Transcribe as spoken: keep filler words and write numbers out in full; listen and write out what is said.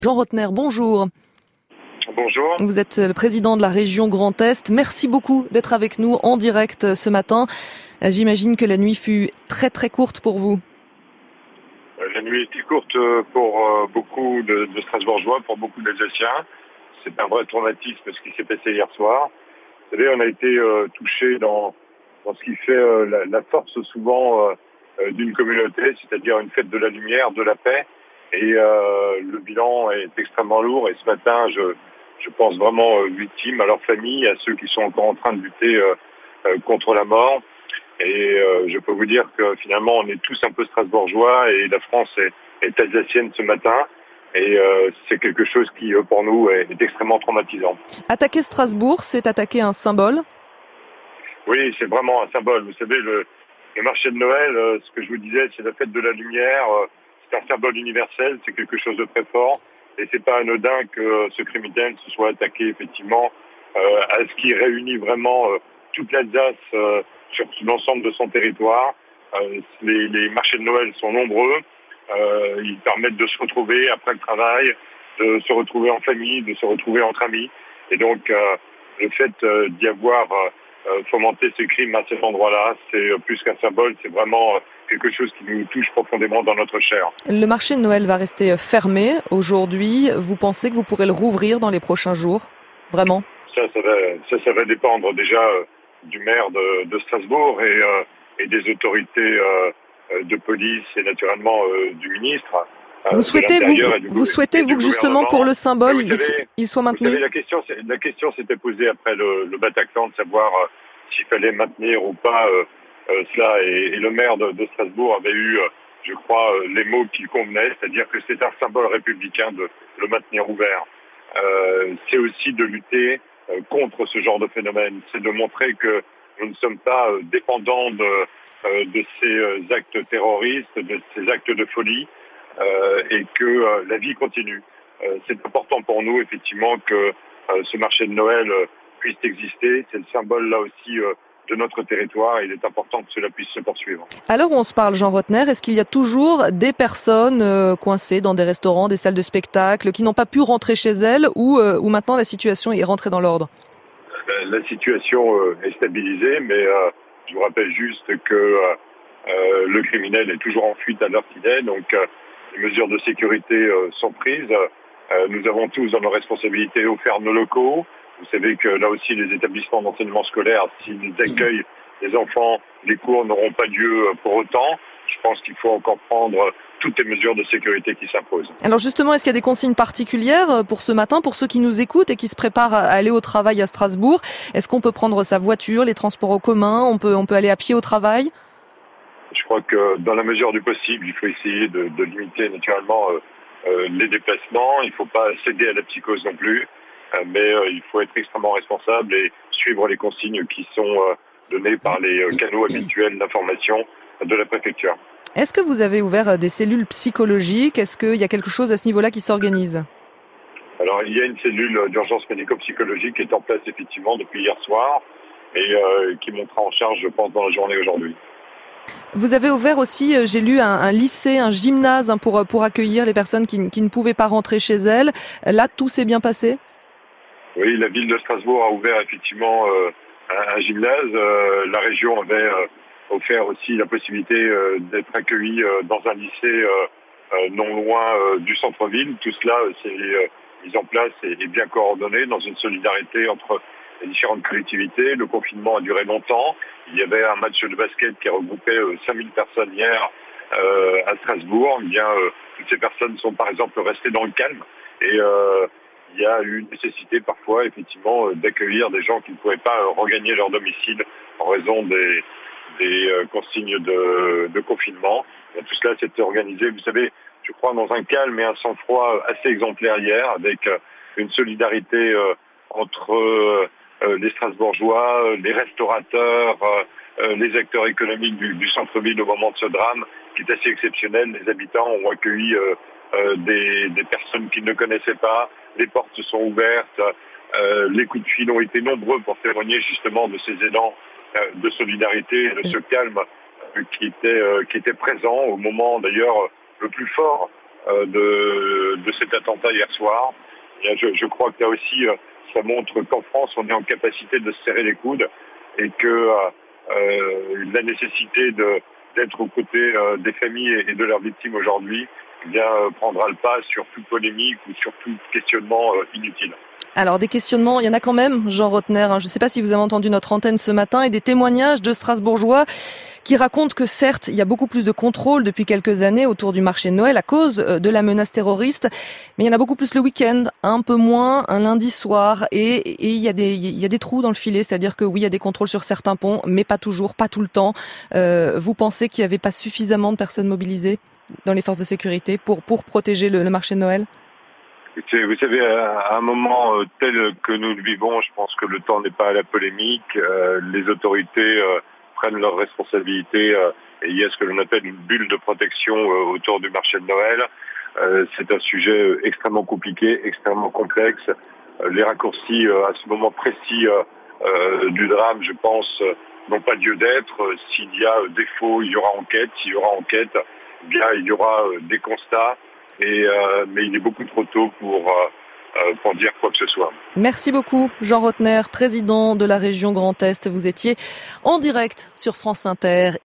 Jean Rotner, bonjour. Bonjour. Vous êtes le président de la région Grand Est. Merci beaucoup d'être avec nous en direct ce matin. J'imagine que la nuit fut très très courte pour vous. La nuit était courte pour beaucoup de, de Strasbourgeois, pour beaucoup d'Alsaciens. C'est un vrai traumatisme ce qui s'est passé hier soir. Vous savez, on a été euh, touchés dans, dans ce qui fait euh, la, la force souvent euh, d'une communauté, c'est-à-dire une fête de la lumière, de la paix. Et euh, le bilan est extrêmement lourd. Et ce matin, je, je pense vraiment aux victimes, à leurs familles, à ceux qui sont encore en train de lutter euh, euh, contre la mort. Et euh, je peux vous dire que finalement, on est tous un peu strasbourgeois et la France est, est alsacienne ce matin. Et euh, c'est quelque chose qui, euh, pour nous, est, est extrêmement traumatisant. Attaquer Strasbourg, c'est attaquer un symbole ? Oui, c'est vraiment un symbole. Vous savez, le, le marché de Noël, euh, ce que je vous disais, c'est la fête de la lumière. Euh, c'est un symbole universel, c'est quelque chose de très fort. Et c'est pas anodin que euh, ce criminel se soit attaqué, effectivement, euh, à ce qui réunit vraiment euh, toute l'Alsace euh, sur l'ensemble de son territoire. Euh, les, les marchés de Noël sont nombreux. Euh, ils permettent de se retrouver après le travail, de se retrouver en famille, de se retrouver entre amis. Et donc, euh, le fait euh, d'y avoir euh, fomenté ces crimes à cet endroit-là, c'est plus qu'un symbole, c'est vraiment euh, quelque chose qui nous touche profondément dans notre chair. Le marché de Noël va rester fermé aujourd'hui. Vous pensez que vous pourrez le rouvrir dans les prochains jours ? Vraiment ? Ça, ça va, ça, ça va dépendre déjà euh, du maire de, de Strasbourg et, euh, et des autorités euh, de police et naturellement euh, du ministre. Euh, vous souhaitez, vous, du, vous souhaitez, vous, que justement pour le symbole, il, savez, il soit maintenu ? Vous savez, la question, la question s'était posée après le, le Bataclan de savoir euh, s'il fallait maintenir ou pas euh, euh, cela. Et, et le maire de, de Strasbourg avait eu, euh, je crois, euh, les mots qui convenaient, c'est-à-dire que c'est un symbole républicain de le maintenir ouvert. Euh, c'est aussi de lutter euh, contre ce genre de phénomène. C'est de montrer que nous ne sommes pas euh, dépendants de, euh, de ces euh, actes terroristes, de ces actes de folie. Euh, et que euh, la vie continue. Euh, c'est important pour nous, effectivement, que euh, ce marché de Noël euh, puisse exister. C'est le symbole, là aussi, euh, de notre territoire. Il est important que cela puisse se poursuivre. À l'heure où on se parle, Jean Rotner, est-ce qu'il y a toujours des personnes euh, coincées dans des restaurants, des salles de spectacle, qui n'ont pas pu rentrer chez elles, ou, euh, ou maintenant la situation est rentrée dans l'ordre ? La, la situation euh, est stabilisée, mais euh, je vous rappelle juste que euh, euh, le criminel est toujours en fuite à l'heure qu'il est, donc euh, les mesures de sécurité euh, sont prises. Euh, nous avons tous dans nos responsabilités offert nos locaux. Vous savez que là aussi, les établissements d'enseignement scolaire, s'ils accueillent les enfants, les cours n'auront pas lieu pour autant. Je pense qu'il faut encore prendre toutes les mesures de sécurité qui s'imposent. Alors justement, est-ce qu'il y a des consignes particulières pour ce matin, pour ceux qui nous écoutent et qui se préparent à aller au travail à Strasbourg ? Est-ce qu'on peut prendre sa voiture, les transports en commun, on peut, on peut aller à pied au travail ? Je crois que dans la mesure du possible, il faut essayer de, de limiter naturellement euh, euh, les déplacements. Il ne faut pas céder à la psychose non plus, euh, mais euh, il faut être extrêmement responsable et suivre les consignes qui sont euh, données par les euh, canaux habituels d'information de la préfecture. Est-ce que vous avez ouvert des cellules psychologiques ? Est-ce qu'il y a quelque chose à ce niveau-là qui s'organise ? Alors, il y a une cellule d'urgence médico-psychologique qui est en place effectivement depuis hier soir et euh, qui montera en charge, je pense, dans la journée aujourd'hui. Vous avez ouvert aussi, j'ai lu, un, un lycée, un gymnase hein, pour, pour accueillir les personnes qui, qui ne pouvaient pas rentrer chez elles. Là, tout s'est bien passé ? Oui, la ville de Strasbourg a ouvert effectivement euh, un, un gymnase. Euh, la région avait euh, offert aussi la possibilité euh, d'être accueilli euh, dans un lycée euh, euh, non loin euh, du centre-ville. Tout cela euh, s'est euh, mis en place et, et bien coordonné dans une solidarité entre les différentes collectivités. Le confinement a duré longtemps. Il y avait un match de basket qui regroupait euh, cinq mille personnes hier euh, à Strasbourg. Eh bien, euh, toutes ces personnes sont par exemple restées dans le calme et euh, il y a eu une nécessité parfois effectivement euh, d'accueillir des gens qui ne pouvaient pas euh, regagner leur domicile en raison des, des euh, consignes de, de confinement. Et tout cela s'est organisé, vous savez, je crois dans un calme et un sang-froid assez exemplaire hier avec euh, une solidarité euh, entre euh, Euh, les Strasbourgeois, euh, les restaurateurs, euh, euh, les acteurs économiques du, du centre-ville au moment de ce drame, qui est assez exceptionnel. Les habitants ont accueilli euh, euh, des, des personnes qu'ils ne connaissaient pas, les portes se sont ouvertes, euh, les coups de fil ont été nombreux pour témoigner justement de ces élans euh, de solidarité, et de ce calme euh, qui était, euh, qui était présent au moment d'ailleurs le plus fort euh, de, de cet attentat hier soir. Et je, je crois que là aussi, euh, ça montre qu'en France, on est en capacité de se serrer les coudes et que euh, la nécessité de, d'être aux côtés euh, des familles et de leurs victimes aujourd'hui, eh bien, euh, prendra le pas sur toute polémique ou sur tout questionnement euh, inutile. Alors des questionnements, il y en a quand même, Jean Rottner. Je ne sais pas si vous avez entendu notre antenne ce matin et des témoignages de Strasbourgeois qui racontent que certes, il y a beaucoup plus de contrôle depuis quelques années autour du marché de Noël à cause de la menace terroriste, mais il y en a beaucoup plus le week-end, un peu moins un lundi soir, et, et il y a des il y a des trous dans le filet, c'est-à-dire que oui, il y a des contrôles sur certains ponts, mais pas toujours, pas tout le temps. Euh, vous pensez qu'il n'y avait pas suffisamment de personnes mobilisées dans les forces de sécurité pour pour protéger le, le marché de Noël? Vous savez, à un moment tel que nous le vivons, je pense que le temps n'est pas à la polémique. Euh, les autorités euh, prennent leurs responsabilités euh, et il y a ce que l'on appelle une bulle de protection euh, autour du marché de Noël. Euh, c'est un sujet extrêmement compliqué, extrêmement complexe. Euh, les raccourcis euh, à ce moment précis euh, euh, du drame, je pense, euh, n'ont pas lieu d'être. S'il y a défaut, il y aura enquête. S'il y aura enquête, eh bien, il y aura euh, des constats. Et euh, mais il est beaucoup trop tôt pour, euh, pour dire quoi que ce soit. Merci beaucoup, Jean Rottner, président de la région Grand Est. Vous étiez en direct sur France Inter.